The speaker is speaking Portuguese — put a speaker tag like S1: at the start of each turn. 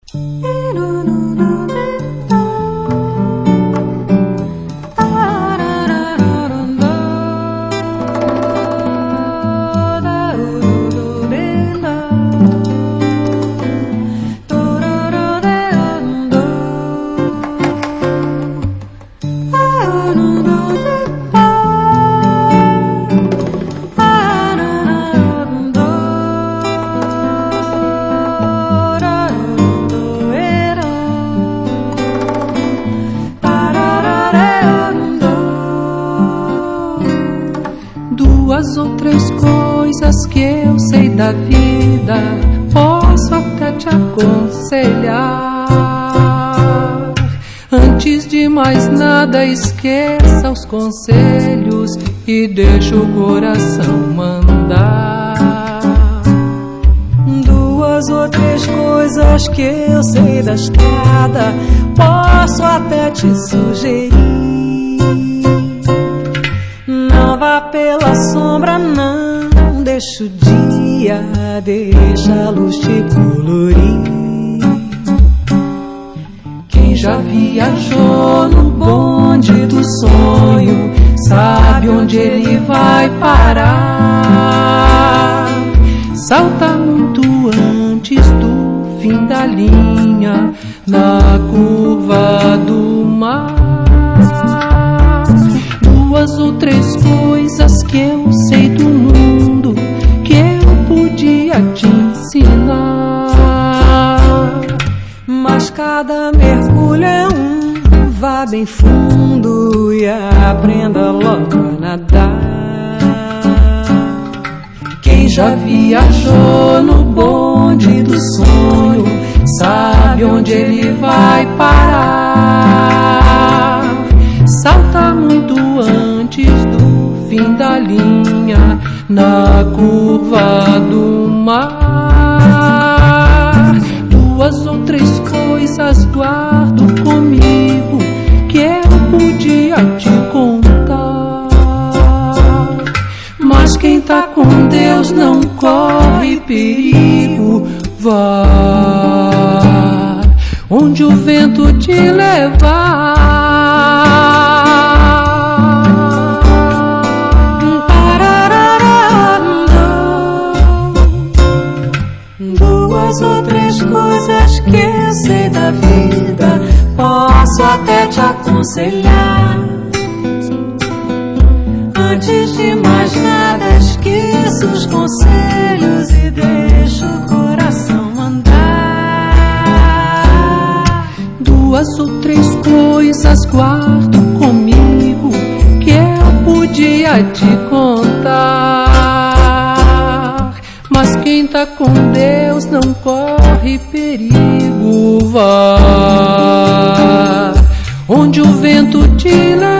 S1: Duas ou três coisas que eu sei da vida, posso até te aconselhar. Antes de mais nada, esqueça os conselhos e deixa o coração mandar.
S2: Duas ou três coisas que eu sei da estrada, posso até te sugerir. Não vá pela sombra, não deixa o dia, deixa a luz te colorir.
S1: Quem já viajou no bonde do sonho sabe onde ele vai parar. Salta muito antes do fim da linha, na curva do mar. Duas ou três coisas que eu sei do mundo, que eu podia te ensinar.
S2: Mas cada mergulho é vá bem fundo e aprenda logo a nadar.
S1: Quem já viajou no bonde do sonho sabe onde ele vai parar. Salta muito antes do fim da linha, na curva do mar. Duas ou três coisas guardo comigo, que eu podia te contar. Mas quem tá com Deus não corre perigo. Vá onde o vento te levar.
S2: Duas ou três coisas que eu sei da vida, posso até te aconselhar. Antes de mais nada, esqueça os conselhos e deixa o coração mandar.
S1: Duas ou três coisas guardo comigo, que eu podia te contar. Mas quem tá com Deus não corre perigo. Vá onde o vento te leva.